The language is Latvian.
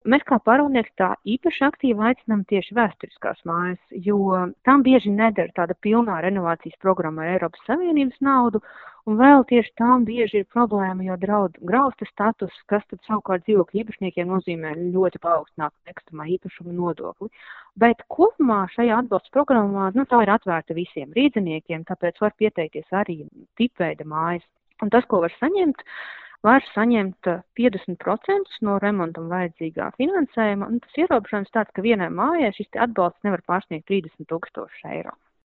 Mēs kā pārvaldnieki tā īpaši aktīvi aicinām tieši vēsturiskās mājas, jo tam bieži nedara tāda pilnā renovācijas programma ar Eiropas Savienības naudu, un vēl tieši tam bieži ir problēma, jo draud grausta status, kas tad savukārt dzīvokļu īpašniekiem nozīmē ļoti paaugstinātu nekustamā īpašuma nodokli. Bet kopumā šajā atbalsta programmā, tā ir atvērta visiem rīdziniekiem, tāpēc var pieteikties arī tipveida mājas. Un tas, ko var saņemt 50% no remontam vajadzīgā finansējuma, un tas ierobežojums tāds, ka vienai mājai šis atbalsts nevar pārsniegt 30 000 eiro.